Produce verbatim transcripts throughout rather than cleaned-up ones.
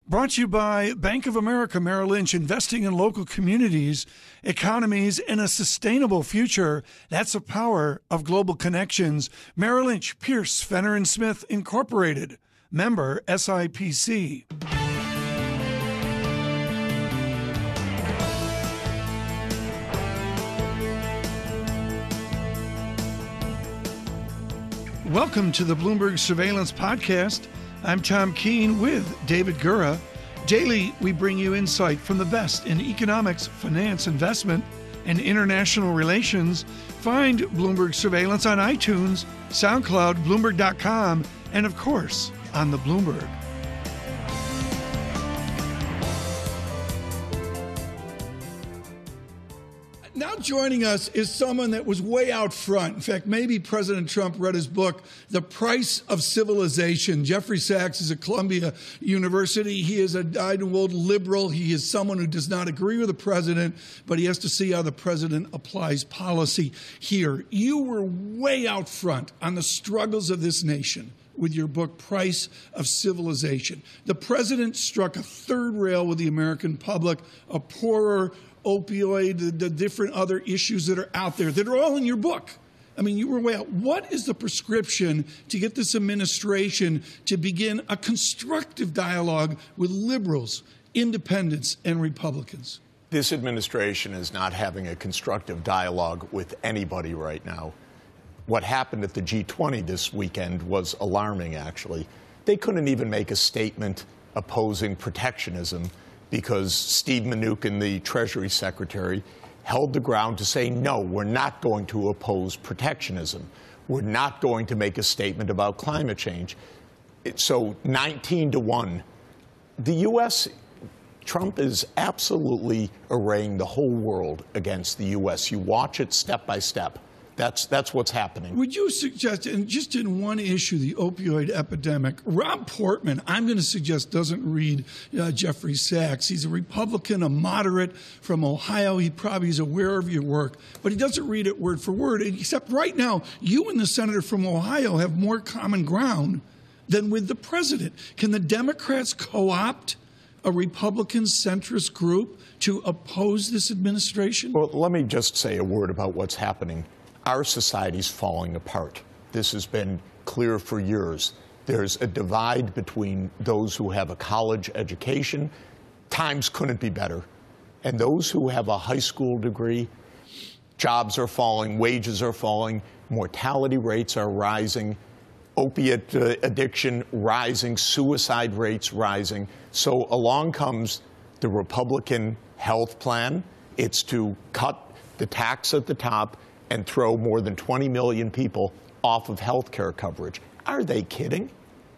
Brought to you by Bank of America Merrill Lynch, investing in local communities, economies, and a sustainable future. That's the power of global connections. Merrill Lynch, Pierce, Fenner and Smith, Incorporated. Member S I P C. Welcome to the Bloomberg Surveillance Podcast. I'm Tom Keene with David Gura. Daily, we bring you insight from the best in economics, finance, investment, and international relations. Find Bloomberg Surveillance on iTunes, SoundCloud, Bloomberg dot com, and of course, on the Bloomberg. Now joining us is someone that was way out front. In fact, maybe President Trump read his book, The Price of Civilization. Jeffrey Sachs is at Columbia University. He is a dyed-in-the-wool liberal. He is someone who does not agree with the president, but he has to see how the president applies policy here. You were way out front on the struggles of this nation with your book, Price of Civilization. The president struck a third rail with the American public, a poorer opioid, the, the different other issues that are out there that are all in your book. I mean, you were way out. What is the prescription to get this administration to begin a constructive dialogue with liberals, independents, and Republicans? This administration is not having a constructive dialogue with anybody right now. What happened at the G twenty this weekend was alarming, actually. They couldn't even make a statement opposing protectionism because Steve Mnuchin, the Treasury Secretary, held the ground to say, no, we're not going to oppose protectionism. We're not going to make a statement about climate change. So nineteen to one, the U S, Trump is absolutely arraying the whole world against the U S. You watch it step by step. That's, that's what's happening. Would you suggest, and just in one issue, the opioid epidemic, Rob Portman, I'm going to suggest, doesn't read uh, Jeffrey Sachs. He's a Republican, a moderate from Ohio. He probably is aware of your work, but he doesn't read it word for word. Except right now, you and the senator from Ohio have more common ground than with the president. Can the Democrats co-opt a Republican centrist group to oppose this administration? Well, let me just say a word about what's happening. Our society's falling apart. This has been clear for years. There's a divide between those who have a college education, times couldn't be better, and those who have a high school degree. Jobs are falling, wages are falling, mortality rates are rising, opiate uh, addiction rising, suicide rates rising. So along comes the Republican health plan. It's to cut the tax at the top and throw more than twenty million people off of health care coverage. Are they kidding?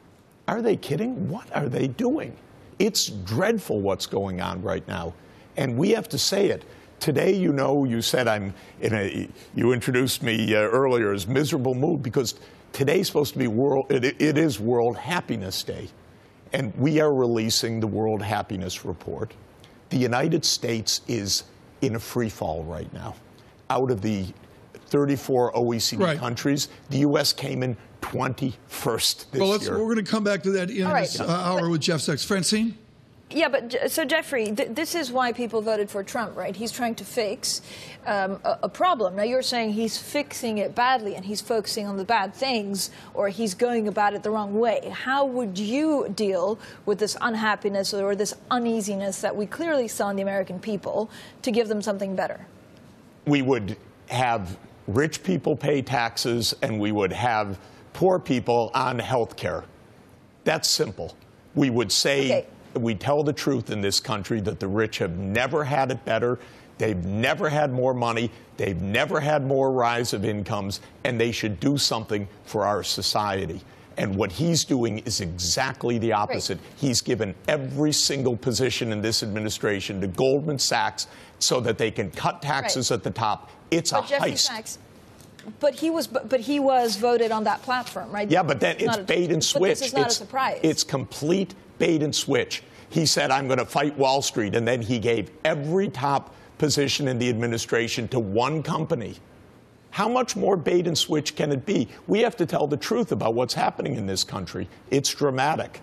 Are they kidding? What are they doing? It's dreadful what's going on right now. And we have to say it. Today, you know, you said I'm in a, you introduced me uh, earlier as miserable mood because today's supposed to be world, it, it is World Happiness Day. And we are releasing the World Happiness Report. The United States is in a free fall right now. Out of the thirty-four O E C D right. countries, the U S came in twenty-first this well, let's, year. We're going to come back to that in right. this uh, hour but, with Jeff Sachs. Francine? Yeah, but so, Jeffrey, th this is why people voted for Trump, right? He's trying to fix um, a, a problem. Now, you're saying he's fixing it badly and he's focusing on the bad things, or he's going about it the wrong way. How would you deal with this unhappiness or this uneasiness that we clearly saw in the American people to give them something better? We would have rich people pay taxes, and we would have poor people on health care. That's simple. We would say, okay. we tell the truth in this country that the rich have never had it better. They've never had more money. They've never had more rise of incomes, and they should do something for our society. And what he's doing is exactly the opposite. Right. He's given every single position in this administration to Goldman Sachs so that they can cut taxes right. at the top. It's but a Jeffrey heist. Sachs, but he was, but, but he was voted on that platform, right? Yeah, but then it's, it's bait and switch. But this is not it's, a surprise. It's complete bait and switch. He said, I'm going to fight Wall Street, and then he gave every top position in the administration to one company. How much more bait and switch can it be? We have to tell the truth about what's happening in this country. It's dramatic.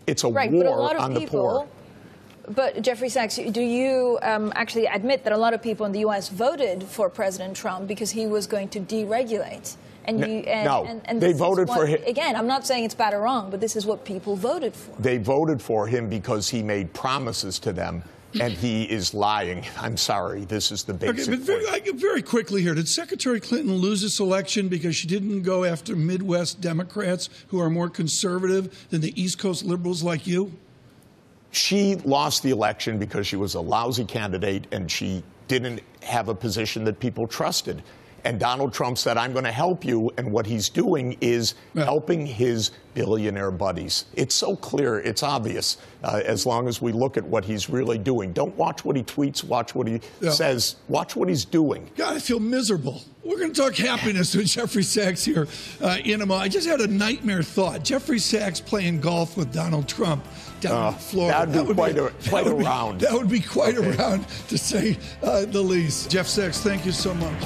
It's a right, war but a lot of on people, the poor. But Jeffrey Sachs, do you um, actually admit that a lot of people in the U S voted for President Trump because he was going to deregulate? And no, you, and, no. and, and they this voted is what, for him. Again, I'm not saying it's bad or wrong, but this is what people voted for. They voted for him because he made promises to them, and he is lying. I'm sorry. This is the basic Okay, but very, point. like, very quickly here, did Secretary Clinton lose this election because she didn't go after Midwest Democrats who are more conservative than the East Coast liberals like you? She lost the election because she was a lousy candidate and she didn't have a position that people trusted. And Donald Trump said, I'm going to help you. And what he's doing is yeah. helping his billionaire buddies. It's so clear. It's obvious uh, as long as we look at what he's really doing. Don't watch what he tweets. Watch what he yeah. says. Watch what he's doing. God, I feel miserable. We're going to talk happiness with Jeffrey Sachs here uh, in a moment. I just had a nightmare thought. Jeffrey Sachs playing golf with Donald Trump down uh, in Florida. That'd be that would quite, be, a, quite a be, round. That would be quite okay. a round, to say uh, the least. Jeff Sachs, thank you so much.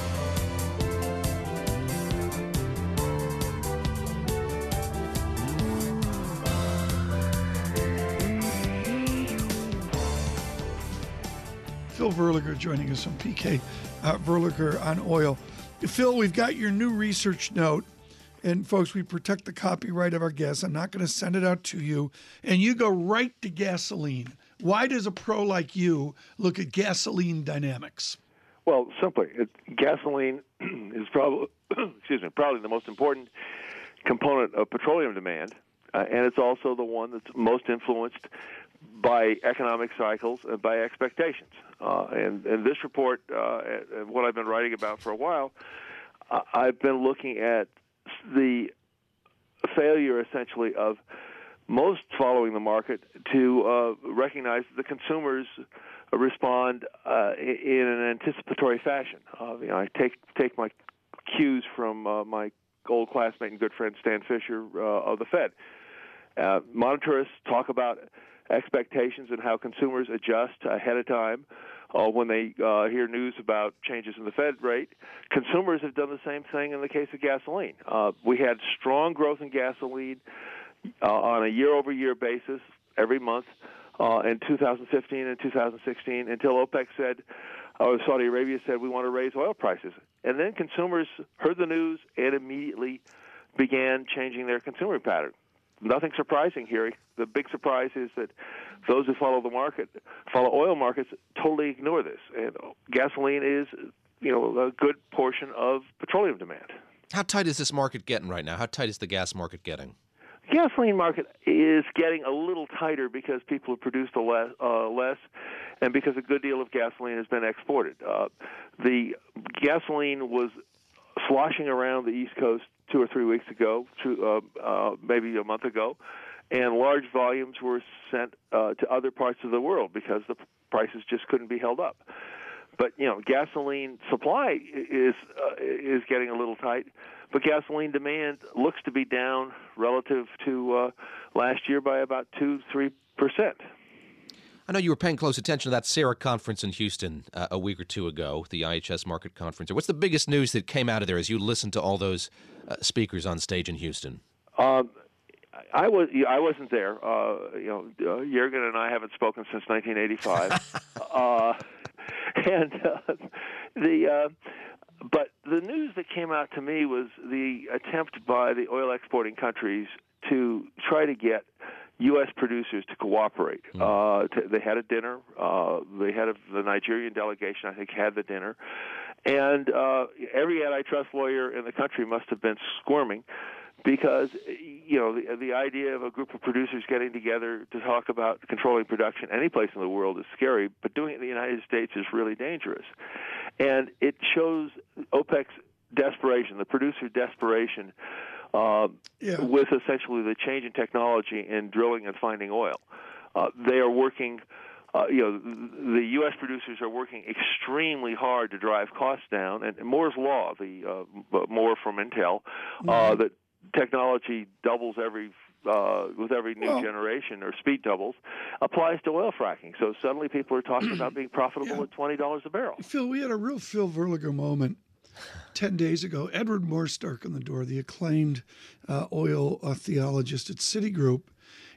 Phil Verliger joining us on P K uh, Verliger on oil. Phil, we've got your new research note. And folks, we protect the copyright of our guests. I'm not going to send it out to you. And you go right to gasoline. Why does a pro like you look at gasoline dynamics? Well, simply, it, gasoline is probably, excuse me, probably the most important component of petroleum demand, uh, and it's also the one that's most influenced by economic cycles and by expectations. Uh, and, and this report, uh, and what I've been writing about for a while, uh, I've been looking at the failure, essentially, of most following the market to uh, recognize that the consumers respond uh, in an anticipatory fashion. Uh, you know, I take take my cues from uh, my old classmate and good friend Stan Fisher uh, of the Fed. Uh, monetarists talk about expectations and how consumers adjust ahead of time uh, when they uh, hear news about changes in the Fed rate. Consumers have done the same thing in the case of gasoline. Uh, we had strong growth in gasoline uh, on a year-over-year basis every month uh, in two thousand fifteen and two thousand sixteen until OPEC said, or Saudi Arabia said, we want to raise oil prices. And then consumers heard the news and immediately began changing their consumer pattern. Nothing surprising here. The big surprise is that those who follow the market, follow oil markets, totally ignore this. And gasoline is, you know, a good portion of petroleum demand. How tight is this market getting right now? How tight is the gas market getting? The gasoline market is getting a little tighter because people have produced a less, uh, less and because a good deal of gasoline has been exported. Uh, the gasoline was sloshing around the East Coast two or three weeks ago, two, uh, uh, maybe a month ago, and large volumes were sent uh, to other parts of the world because the prices just couldn't be held up. But you know, gasoline supply is uh, is getting a little tight, but gasoline demand looks to be down relative to uh, last year by about two, three percent. I know you were paying close attention to that C A R A conference in Houston uh, a week or two ago, the I H S Market Conference. What's the biggest news that came out of there as you listened to all those uh, speakers on stage in Houston? Um, I was I wasn't there. Uh, you know, uh, Jürgen and I haven't spoken since nineteen eighty-five, uh, and uh, the. Uh, but the news that came out to me was the attempt by the oil exporting countries to try to get U S producers to cooperate. Mm. Uh, to, they had a dinner. Uh, they had a, the Nigerian delegation, I think, had the dinner. And uh, every antitrust lawyer in the country must have been squirming because, you know, the, the idea of a group of producers getting together to talk about controlling production any place in the world is scary, but doing it in the United States is really dangerous. And it shows OPEC's desperation, the producer desperation, Uh, yeah. with essentially the change in technology in drilling and finding oil. Uh, they are working, uh, you know, the U S producers are working extremely hard to drive costs down. And Moore's Law, the uh, Moore from Intel, mm-hmm. uh, that technology doubles every uh, with every new well, generation, or speed doubles, applies to oil fracking. So suddenly people are talking about being profitable yeah. at twenty dollars a barrel. Phil, we had a real Phil Verliger moment ten days ago. Edward Morse darkened the door, the acclaimed uh, oil uh, theologist at Citigroup.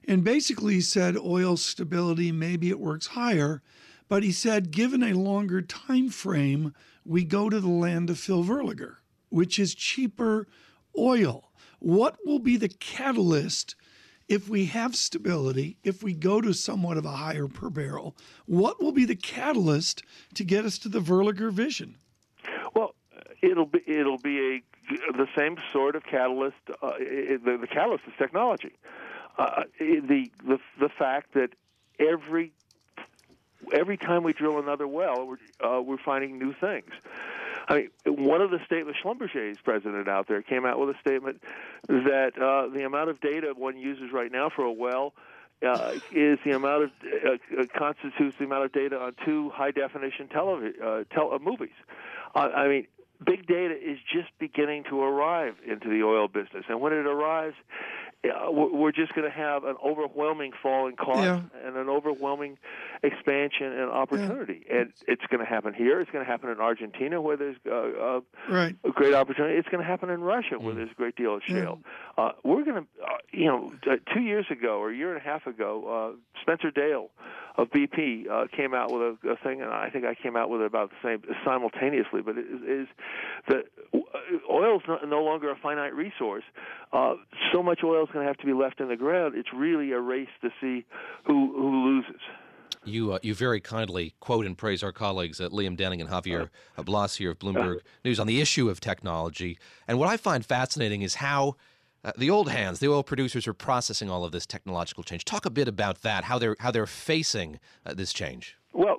And basically he said oil stability, maybe it works higher. But he said, given a longer time frame, we go to the land of Phil Verliger, which is cheaper oil. What will be the catalyst if we have stability, if we go to somewhat of a higher per barrel? What will be the catalyst to get us to the Verliger vision? Well, it'll be it'll be a the same sort of catalyst. Uh, it, the, the catalyst is technology. Uh, the the the fact that every every time we drill another well, we're, uh, we're finding new things. I mean, one of the statements, Schlumberger's president out there came out with a statement that uh, the amount of data one uses right now for a well uh, is the amount of uh, constitutes the amount of data on two high-definition television uh, tel- uh, movies. Uh, I mean, big data is just beginning to arrive into the oil business, and when it arrives, uh, we're just going to have an overwhelming fall in cost yeah. and an overwhelming expansion and opportunity. Yeah. And it's going to happen here. It's going to happen in Argentina, where there's uh, uh, right. a great opportunity. It's going to happen in Russia, where there's a great deal of shale. Yeah. Uh, we're going to, uh, you know, uh, two years ago or a year and a half ago, uh, Spencer Dale of B P uh, came out with a, a thing, and I think I came out with it about the same simultaneously. But it is, is that oil is no, no longer a finite resource. Uh, so much oil is going to have to be left in the ground. It's really a race to see who who loses. You uh, you very kindly quote and praise our colleagues at Liam Denning and Javier uh, Blas here of Bloomberg uh, News on the issue of technology. And what I find fascinating is how uh, the old hands, the oil producers, are processing all of this technological change. Talk a bit about that, how they're how they're facing uh, this change. Well,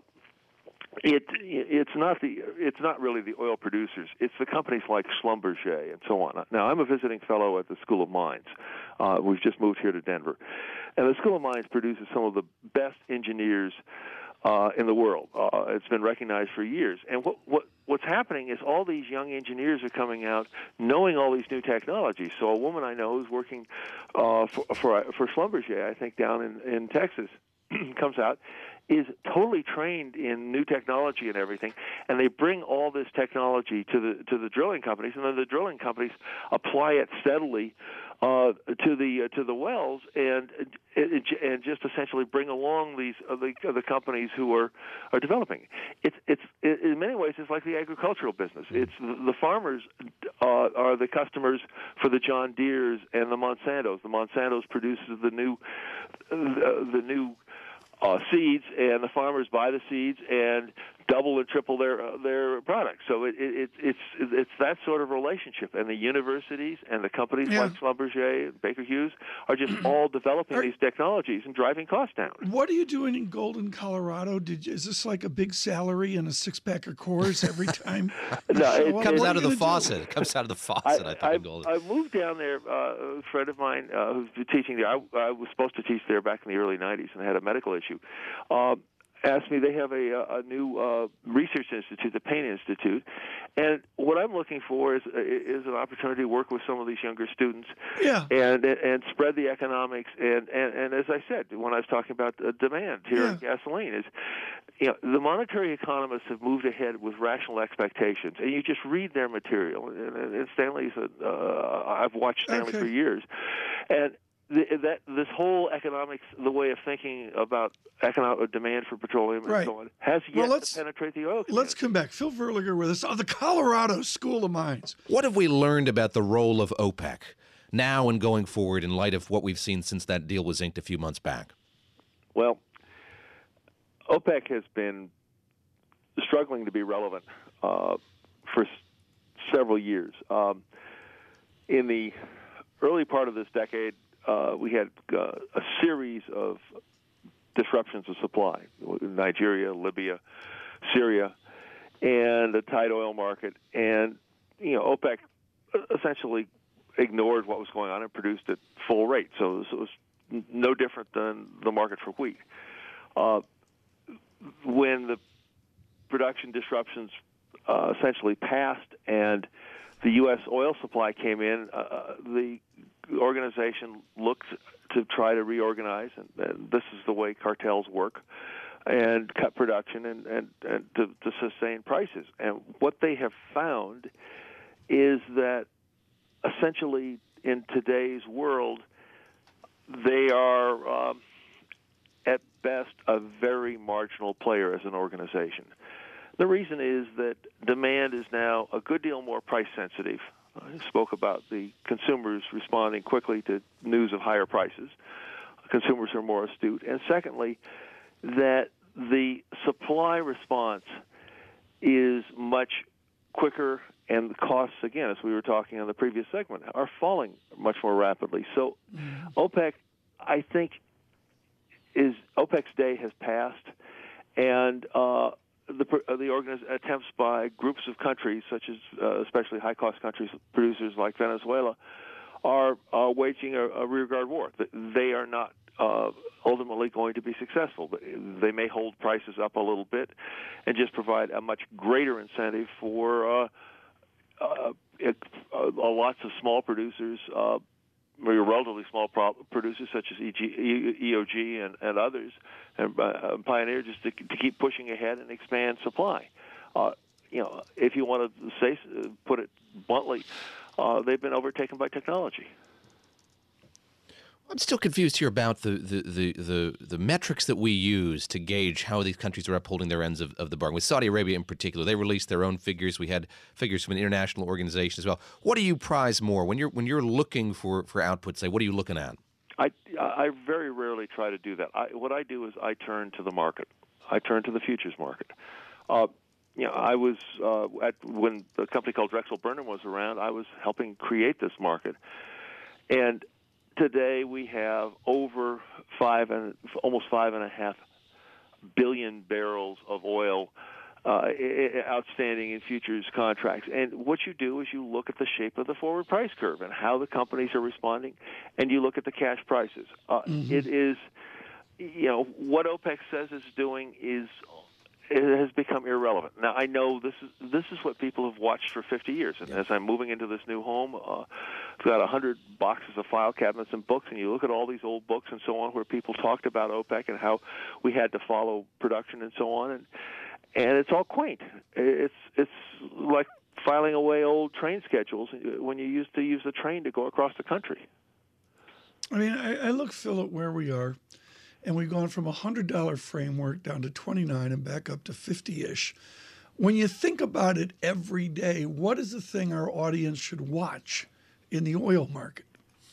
it it's not the it's not really the oil producers. It's the companies like Schlumberger and so on. Now, I'm a visiting fellow at the School of Mines. Uh, we've just moved here to Denver. And the School of Mines produces some of the best engineers uh, in the world. Uh, it's been recognized for years. And what, what what's happening is all these young engineers are coming out knowing all these new technologies. So a woman I know who's working uh, for, for for Schlumberger, I think down in, in Texas, comes out, is totally trained in new technology and everything, and they bring all this technology to the to the drilling companies, and then the drilling companies apply it steadily uh, to the uh, to the wells, and and just essentially bring along these uh, the the companies who are are developing. It's it's in many ways it's like the agricultural business. It's the farmers uh, are the customers for the John Deeres and the Monsantos. The Monsantos produces the new the, the new Uh, seeds, and the farmers buy the seeds and double and triple their uh, their products. So it, it, it's it's that sort of relationship, and the universities and the companies yeah. like Schlumberger and Baker Hughes are just all developing are, these technologies and driving costs down. What are you doing in Golden, Colorado? Did you, is this like a big salary and a six pack of Coors every time? No, it, it comes it, out of the do? faucet. It comes out of the faucet. I, I think I, in Golden. I moved down there. Uh, a friend of mine uh, who's been teaching there. I, I was supposed to teach there back in the early nineties, and I had a medical issue. Uh, asked me, they have a, a new uh, research institute, the Payne Institute, and what I'm looking for is is an opportunity to work with some of these younger students, yeah. and and spread the economics. And, and, and as I said, when I was talking about the demand here yeah. in gasoline, is you know the monetary economists have moved ahead with rational expectations, and you just read their material. And, and Stanley's, a, uh, I've watched Stanley okay. for years, and The, that this whole economics, the way of thinking about economic demand for petroleum and right. so on, has yet well, to penetrate the oil community. Let's come back. Phil Verliger with us on the Colorado School of Mines. What have we learned about the role of OPEC now and going forward in light of what we've seen since that deal was inked a few months back? Well, OPEC has been struggling to be relevant uh, for s- several years. Um, in the early part of this decade, Uh, we had uh, a series of disruptions of supply, Nigeria, Libya, Syria, and a tight oil market. And, you know, OPEC essentially ignored what was going on and produced at full rate. So it was, it was no different than the market for wheat. Uh, when the production disruptions uh, essentially passed and the U S oil supply came in, uh, the organization looked to try to reorganize, and, and this is the way cartels work, and cut production and, and, and to, to sustain prices. And what they have found is that essentially in today's world, they are, um, at best, a very marginal player as an organization. The reason is that demand is now a good deal more price sensitive. I spoke about the consumers responding quickly to news of higher prices. Consumers are more astute. And secondly, that the supply response is much quicker, and the costs, again, as we were talking on the previous segment, are falling much more rapidly. So mm. OPEC, I think, is OPEC's day has passed, and uh, the the organiz- attempts by groups of countries, such as uh, especially high-cost countries, producers like Venezuela, are uh, waging a, a rearguard war. They are not uh, ultimately going to be successful. They may hold prices up a little bit and just provide a much greater incentive for uh, uh, it, uh, lots of small producers, uh, relatively small pro- producers such as E G, E O G and, and others, and uh, Pioneer, just to, to keep pushing ahead and expand supply. Uh, you know, if you want to say, put it bluntly, uh, they've been overtaken by technology. I'm still confused here about the, the, the, the, the metrics that we use to gauge how these countries are upholding their ends of, of the bargain. With Saudi Arabia in particular, they released their own figures. We had figures from an international organization as well. What do you prize more when you're when you're looking for, for output? Say, what are you looking at? I, I very rarely try to do that. I, what I do is I turn to the market. I turn to the futures market. Uh, you know, I was uh, at when the company called Drexel Burnham was around. I was helping create this market, and today we have over five and almost five and a half billion barrels of oil uh, outstanding in futures contracts. And what you do is you look at the shape of the forward price curve and how the companies are responding, and you look at the cash prices. Uh, mm-hmm. It is, you know, what OPEC says it's doing is. It has become irrelevant. Now, I know this is this is what people have watched for fifty years. And as I'm moving into this new home, uh, I've got one hundred boxes of file cabinets and books, and you look at all these old books and so on where people talked about OPEC and how we had to follow production and so on, and and it's all quaint. It's it's like filing away old train schedules when you used to use the train to go across the country. I mean, I, I look, Phil, at where we are. And we've gone from a one hundred dollars framework down to twenty-nine and back up to fifty-ish. When you think about it every day, what is the thing our audience should watch in the oil market?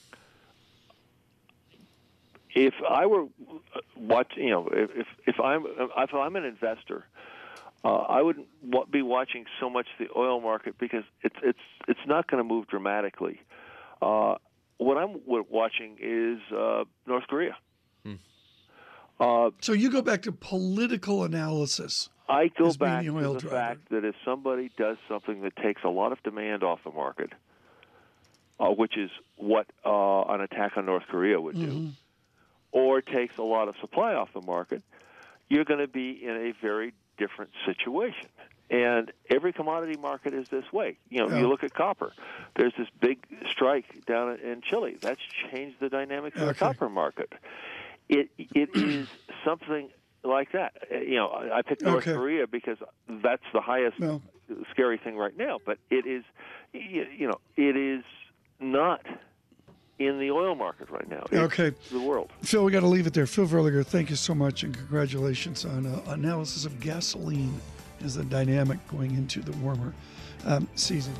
If I were watching, you know, if if I'm if I'm an investor, uh, I wouldn't be watching so much the oil market because it's it's it's not going to move dramatically. Uh, what I'm watching is uh, North Korea. Hmm. Uh, so you go back to political analysis. I go back the to the driver. fact that if somebody does something that takes a lot of demand off the market, uh, which is what uh, an attack on North Korea would do, mm-hmm. or takes a lot of supply off the market, you're going to be in a very different situation. And every commodity market is this way. You know, yeah. You look at copper. There's this big strike down in Chile. That's changed the dynamics of okay. the copper market. It it is something like that. You know, I picked North okay. Korea because that's the highest no. scary thing right now. But it is, you know, it is not in the oil market right now. It's okay, the world. Phil, we got to leave it there. Phil Verliger, thank you so much, and congratulations on uh, analysis of gasoline as the dynamic going into the warmer um, season.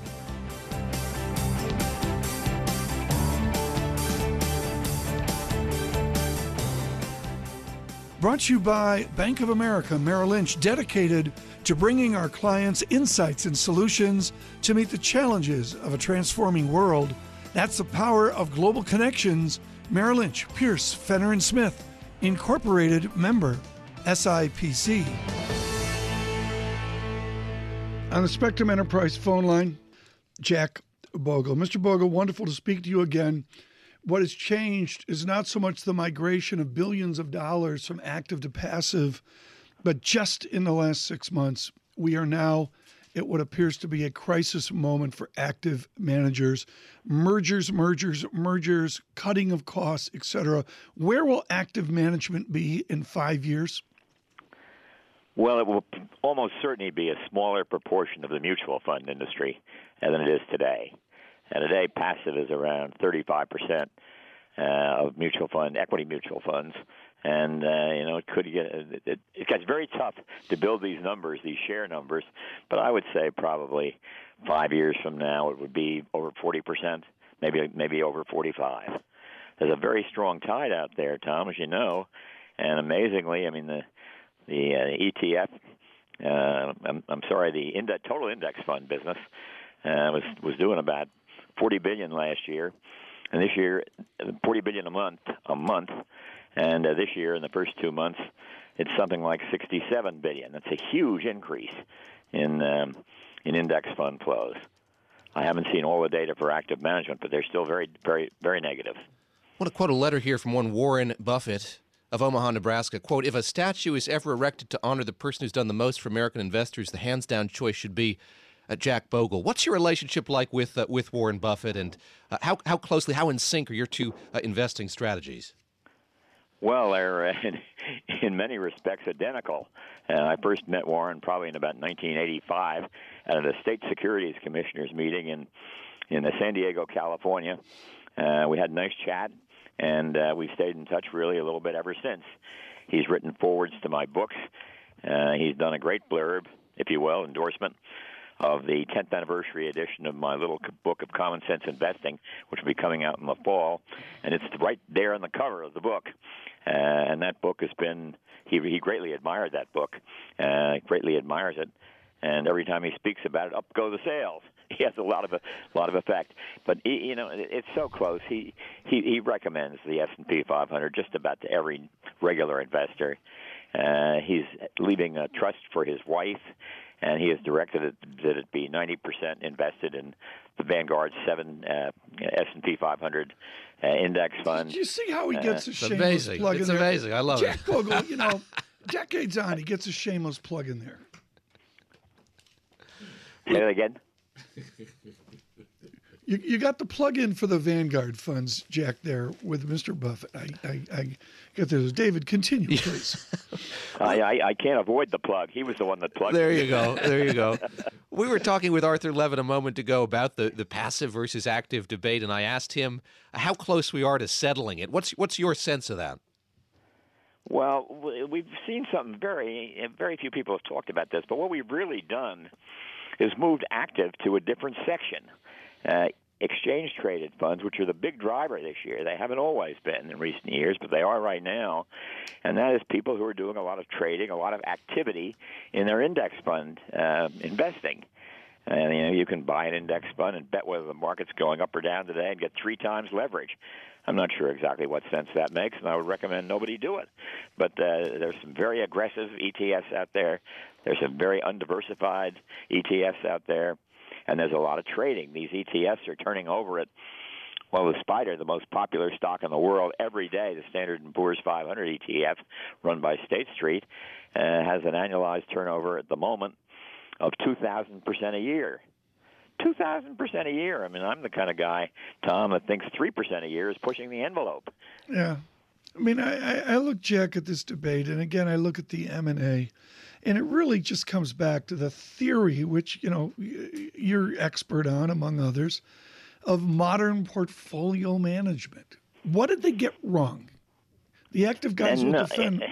Brought to you by Bank of America Merrill Lynch, dedicated to bringing our clients insights and solutions to meet the challenges of a transforming world. That's the power of global connections. Merrill Lynch, Pierce, Fenner and Smith, Incorporated, member S I P C. On the Spectrum Enterprise phone line, Jack Bogle. Mister Bogle, wonderful to speak to you again. What has changed is not so much the migration of billions of dollars from active to passive, but just in the last six months, we are now at what appears to be a crisis moment for active managers. Mergers, mergers, mergers, cutting of costs, et cetera. Where will active management be in five years? Well, it will almost certainly be a smaller proportion of the mutual fund industry than it is today. And today, passive is around thirty-five percent, uh, of mutual fund, equity mutual funds. And, uh, you know, it could get, it, it gets very tough to build these numbers, these share numbers. But I would say probably five years from now, it would be over forty percent, maybe maybe over forty-five. There's a very strong tide out there, Tom, as you know. And amazingly, I mean, the, the uh, E T F, uh, I'm, I'm sorry, the index, total index fund business uh, was, was doing about forty billion dollars last year. And this year, forty billion dollars a month, a month. And uh, this year, in the first two months, it's something like sixty-seven billion dollars. That's a huge increase in um, in index fund flows. I haven't seen all the data for active management, but they're still very, very, very negative. I want to quote a letter here from one Warren Buffett of Omaha, Nebraska. Quote, if a statue is ever erected to honor the person who's done the most for American investors, the hands-down choice should be uh, Jack Bogle. What's your relationship like with uh, with Warren Buffett, and uh, how, how closely, how in sync are your two uh, investing strategies? Well, they're uh, in, in many respects identical. Uh, I first met Warren probably in about nineteen eighty-five at a state securities commissioners meeting in in San Diego, California. Uh, we had a nice chat, and uh, we've stayed in touch really a little bit ever since. He's written forwards to my books. Uh, he's done a great blurb, if you will, endorsement of the tenth anniversary edition of my little book of Common Sense Investing, which will be coming out in the fall. And it's right there on the cover of the book. Uh, and that book has been, he, he greatly admired that book, uh, greatly admires it. And every time he speaks about it, up go the sales. He has a lot of a lot of effect. But, he, you know, it, it's so close. He, he, he recommends the S and P five hundred just about to every regular investor. Uh, he's leaving a trust for his wife, and he has directed it that it be ninety percent invested in the Vanguard seven uh, S and P five hundred uh, index fund. Did you see how he gets a It's shameless amazing. plug It's in there? amazing. I love Jack it. Bogle, you know, decades on, he gets a shameless plug in there. Say that again? You, you got the plug-in for the Vanguard funds, Jack, there with Mister Buffett. I, I, I get this. David, continue, please. I, I, I can't avoid the plug. He was the one that plugged There me. you go. There you go. We were talking with Arthur Levitt a moment ago about the, the passive versus active debate, and I asked him how close we are to settling it. What's what's your sense of that? Well, we've seen something very, very few people have talked about this, but what we've really done is moved active to a different section. Uh, exchange-traded funds, which are the big driver this year. They haven't always been in recent years, but they are right now. And that is people who are doing a lot of trading, a lot of activity in their index fund uh, investing. And, you know, you can buy an index fund and bet whether the market's going up or down today and get three times leverage. I'm not sure exactly what sense that makes, and I would recommend nobody do it. But uh, there's some very aggressive E T Fs out there. There's some very undiversified E T Fs out there. And there's a lot of trading. These E T Fs are turning over at, well, the SPDR, the most popular stock in the world, every day. The Standard and Poor's five hundred E T F, run by State Street, uh, has an annualized turnover at the moment of two thousand percent a year. two thousand percent a year. I mean, I'm the kind of guy, Tom, that thinks three percent a year is pushing the envelope. Yeah. I mean, I, I look, Jack, at this debate, and again, I look at the M and A, and it really just comes back to the theory, which, you know, you're expert on, among others, of modern portfolio management. What did they get wrong? The active guys And will no, defend.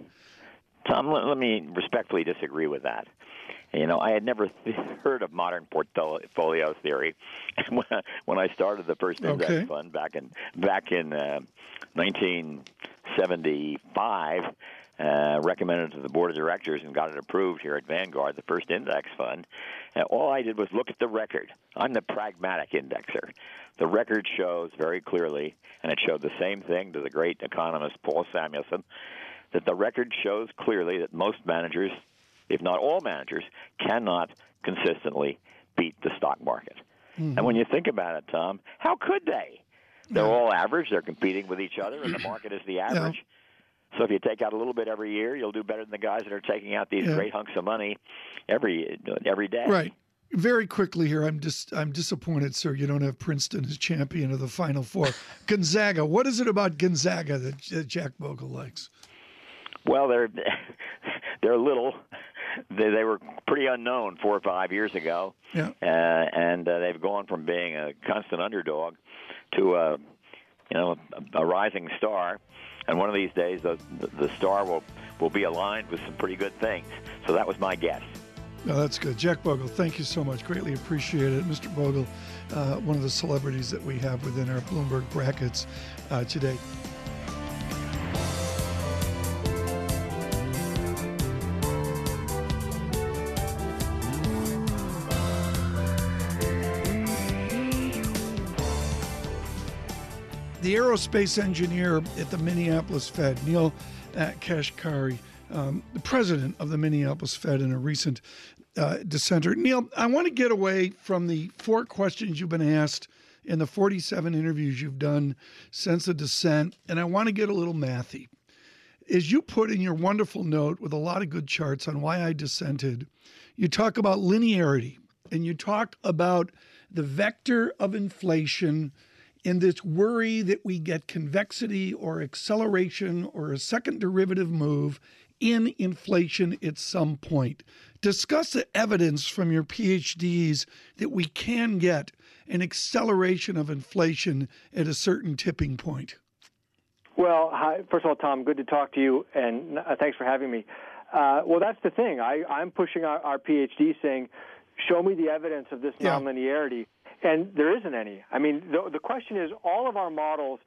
Tom, let, let me respectfully disagree with that. You know, I had never th- heard of modern portfolio theory when I, when I started the first index Okay. fund back in back in uh, nineteen seventy-five. Uh, recommended it to the board of directors and got it approved here at Vanguard, the first index fund. And all I did was look at the record. I'm the pragmatic indexer. The record shows very clearly, and it showed the same thing to the great economist Paul Samuelson, that the record shows clearly that most managers, if not all managers, cannot consistently beat the stock market. Mm-hmm. And when you think about it, Tom, how could they? They're yeah. all average. They're competing with each other, and the market is the average. Yeah. So if you take out a little bit every year, you'll do better than the guys that are taking out these yeah. great hunks of money every every day. Right. Very quickly here, I'm dis- I'm disappointed, sir. You don't have Princeton as champion of the Final Four. Gonzaga. What is it about Gonzaga that, that Jack Bogle likes? Well, they're they're little. They, they were pretty unknown four or five years ago, yeah. uh, and uh, they've gone from being a constant underdog to a you know, a, a rising star, and one of these days the, the star will, will be aligned with some pretty good things. So that was my guess. No, that's good. Jack Bogle, thank you so much. Greatly appreciate it. Mister Bogle, uh, one of the celebrities that we have within our Bloomberg brackets uh, today. The aerospace engineer at the Minneapolis Fed, Neel uh, Kashkari, um, the president of the Minneapolis Fed, in a recent uh, dissenter. Neel, I want to get away from the four questions you've been asked in the forty-seven interviews you've done since the dissent, and I want to get a little mathy. As you put in your wonderful note with a lot of good charts on why I dissented, you talk about linearity, and you talk about the vector of inflation in this worry that we get convexity or acceleration or a second derivative move in inflation at some point. Discuss the evidence from your P H Ds that we can get an acceleration of inflation at a certain tipping point. Well, hi, first of all, Tom, good to talk to you, and uh, thanks for having me. Uh, well, that's the thing. I, I'm pushing our, our P H D saying, show me the evidence of this Yeah. nonlinearity. And there isn't any. I mean, the, the question is, all of our models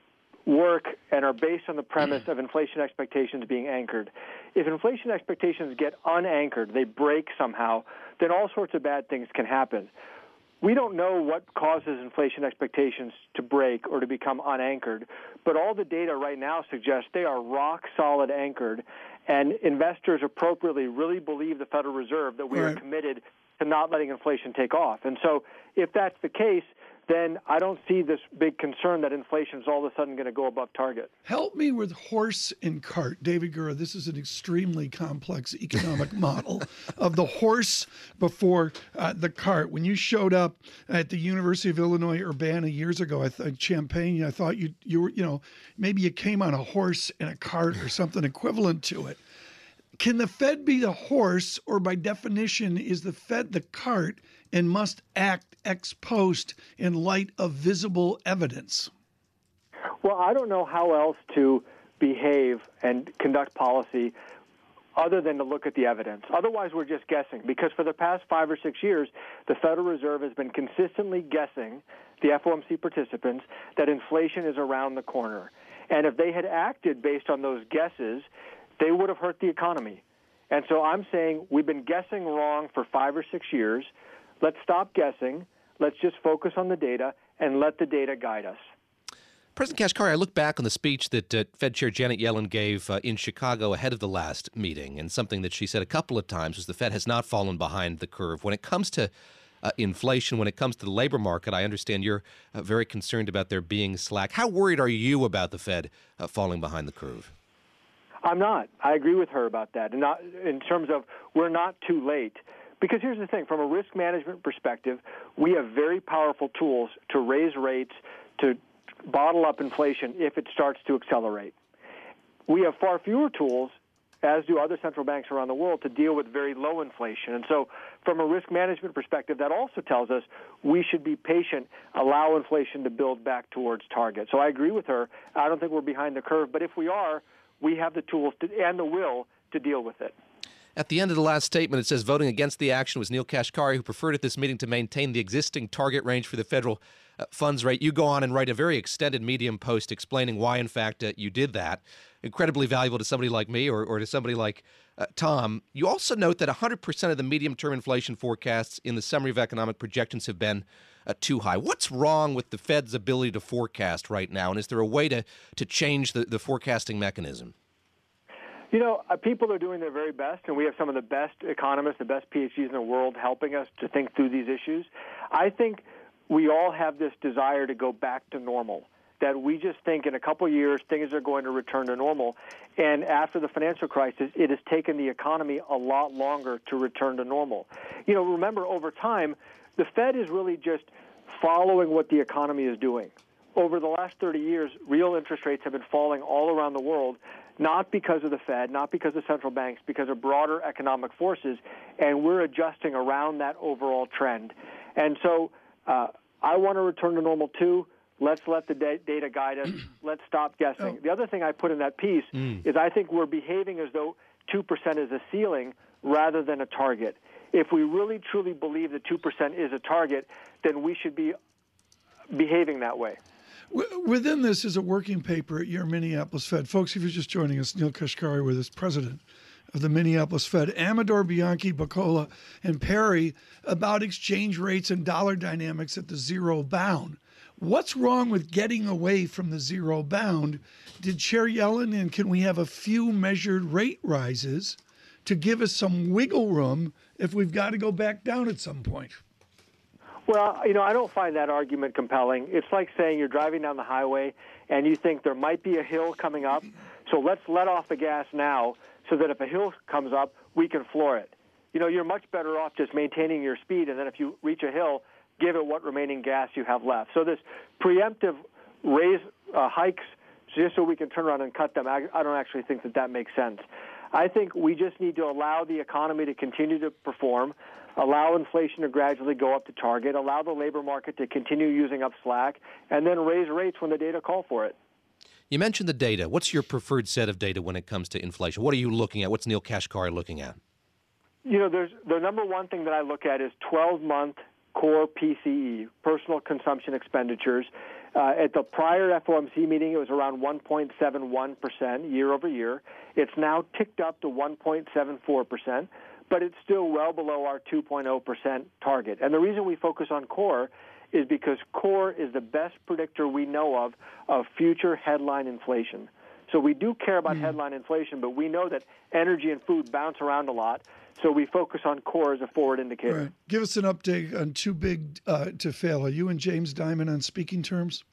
work and are based on the premise of inflation expectations being anchored. If inflation expectations get unanchored, they break somehow, then all sorts of bad things can happen. We don't know what causes inflation expectations to break or to become unanchored, but all the data right now suggests they are rock solid anchored, and investors appropriately really believe the Federal Reserve that we Right. are committed to not letting inflation take off. And so if that's the case, then I don't see this big concern that inflation is all of a sudden going to go above target. Help me with horse and cart. David Gura, this is an extremely complex economic model of the horse before uh, the cart. When you showed up at the University of Illinois Urbana years ago, I thought Champaign, I thought you you were, you know, maybe you came on a horse and a cart or something equivalent to it. Can the Fed be the horse, or by definition is the Fed the cart and must act ex post in light of visible evidence? Well, I don't know how else to behave and conduct policy other than to look at the evidence. Otherwise, we're just guessing, because for the past five or six years, the Federal Reserve has been consistently guessing, the F O M C participants, that inflation is around the corner. And if they had acted based on those guesses, they would have hurt the economy. And so I'm saying we've been guessing wrong for five or six years. Let's stop guessing. Let's just focus on the data and let the data guide us. President Kashkari, I look back on the speech that uh, Fed Chair Janet Yellen gave uh, in Chicago ahead of the last meeting, and something that she said a couple of times was the Fed has not fallen behind the curve. When it comes to uh, inflation, when it comes to the labor market, I understand you're uh, very concerned about there being slack. How worried are you about the Fed uh, falling behind the curve? I'm not. I agree with her about that. And not in terms of we're not too late. Because here's the thing, from a risk management perspective, we have very powerful tools to raise rates, to bottle up inflation if it starts to accelerate. We have far fewer tools, as do other central banks around the world, to deal with very low inflation. And so from a risk management perspective, that also tells us we should be patient, allow inflation to build back towards target. So I agree with her. I don't think we're behind the curve. But if we are, we have the tools to, and the will to deal with it. At the end of the last statement, it says voting against the action was Neel Kashkari, who preferred at this meeting to maintain the existing target range for the federal uh, funds rate. You go on and write a very extended Medium post explaining why, in fact, uh, you did that. Incredibly valuable to somebody like me or, or to somebody like uh, Tom. You also note that one hundred percent of the medium-term inflation forecasts in the summary of economic projections have been uh, too high. What's wrong with the Fed's ability to forecast right now, and is there a way to, to change the, the forecasting mechanism? You know, uh, people are doing their very best, and we have some of the best economists, the best P H Ds in the world helping us to think through these issues. I think we all have this desire to go back to normal, that we just think in a couple of years things are going to return to normal. And after the financial crisis, it has taken the economy a lot longer to return to normal. You know, remember, over time, the Fed is really just following what the economy is doing. Over the last thirty years, real interest rates have been falling all around the world, not because of the Fed, not because of central banks, because of broader economic forces, and we're adjusting around that overall trend. And so uh, I want to return to normal too. Let's let the da- data guide us. Let's stop guessing. The other thing I put in that piece mm. is I think we're behaving as though two percent is a ceiling rather than a target. If we really truly believe that two percent is a target, then we should be behaving that way. Within this is a working paper at your Minneapolis Fed. Folks, if you're just joining us, Neel Kashkari with us, president of the Minneapolis Fed, Amador, Bianchi, Bacola, and Perry about exchange rates and dollar dynamics at the zero bound. What's wrong with getting away from the zero bound? Did Chair Yellen, and can we have a few measured rate rises to give us some wiggle room if we've got to go back down at some point? Well, you know, I don't find that argument compelling. It's like saying you're driving down the highway and you think there might be a hill coming up, so let's let off the gas now so that if a hill comes up, we can floor it. You know, you're much better off just maintaining your speed, and then if you reach a hill, give it what remaining gas you have left. So this preemptive raise uh, hikes just so we can turn around and cut them, I, I don't actually think that that makes sense. I think we just need to allow the economy to continue to perform, allow inflation to gradually go up to target, allow the labor market to continue using up slack, and then raise rates when the data call for it. You mentioned the data. What's your preferred set of data when it comes to inflation? What are you looking at? What's Neel Kashkari looking at? You know, there's the number one thing that I look at is twelve-month core P C E, personal consumption expenditures. Uh, at the prior F O M C meeting, it was around one point seven one percent year over year. It's now ticked up to one point seven four percent, but it's still well below our two point zero percent target. And the reason we focus on core is because core is the best predictor we know of of future headline inflation. So we do care about mm. headline inflation, but we know that energy and food bounce around a lot. So we focus on core as a forward indicator. Right. Give us an update on Too Big uh, to Fail. Are you and James Dimon on speaking terms?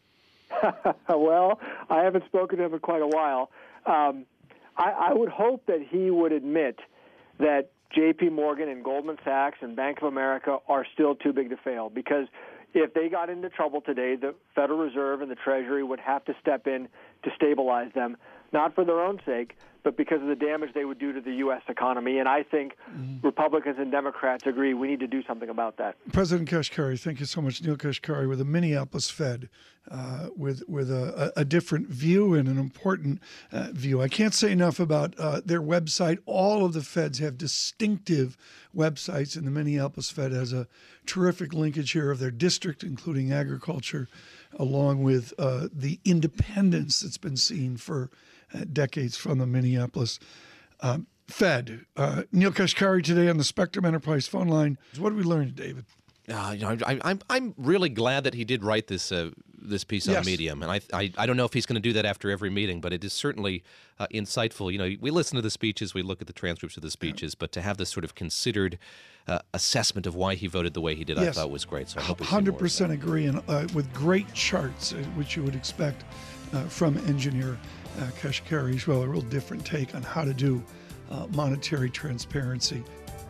Well, I haven't spoken to him in quite a while. Um, I, I would hope that he would admit that J P Morgan and Goldman Sachs and Bank of America are still too big to fail, because if they got into trouble today, the Federal Reserve and the Treasury would have to step in to stabilize them, not for their own sake, but because of the damage they would do to the U S economy. And I think mm. Republicans and Democrats agree we need to do something about that. President Kashkari, thank you so much. Neel Kashkari with the Minneapolis Fed, uh, with with a, a different view and an important uh, view. I can't say enough about uh, their website. All of the Feds have distinctive websites, and the Minneapolis Fed has a terrific linkage here of their district, including agriculture, along with uh, the independence that's been seen for uh, decades from the Minneapolis um, Fed. Uh, Neel Kashkari today on the Spectrum Enterprise phone line. What did we learn, David? Uh, you know, I, I'm I'm really glad that he did write this uh, this piece on yes. Medium, and I, I I don't know if he's going to do that after every meeting, but it is certainly uh, insightful. You know, we listen to the speeches, we look at the transcripts of the speeches, yeah. but to have this sort of considered uh, assessment of why he voted the way he did, yes. I thought was great. So I hope we one hundred percent agree, and uh, with great charts, uh, which you would expect uh, from engineer uh, Kashkari as well. A real different take on how to do uh, monetary transparency.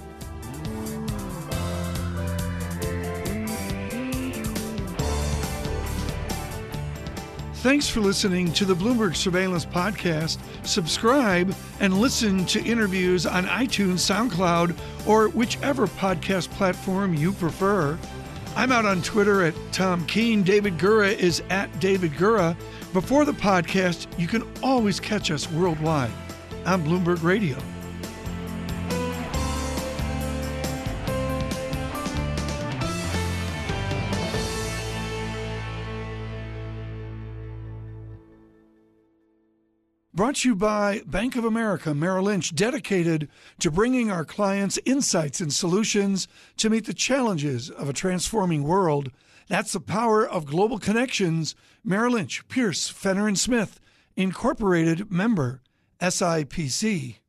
Thanks for listening to the Bloomberg Surveillance Podcast. Subscribe and listen to interviews on iTunes, SoundCloud, or whichever podcast platform you prefer. I'm out on Twitter at Tom Keene. David Gura is at David Gura. Before the podcast, you can always catch us worldwide on Bloomberg Radio. Brought to you by Bank of America Merrill Lynch, dedicated to bringing our clients insights and solutions to meet the challenges of a transforming world. That's the power of global connections. Merrill Lynch, Pierce, Fenner and Smith, Incorporated, member S I P C.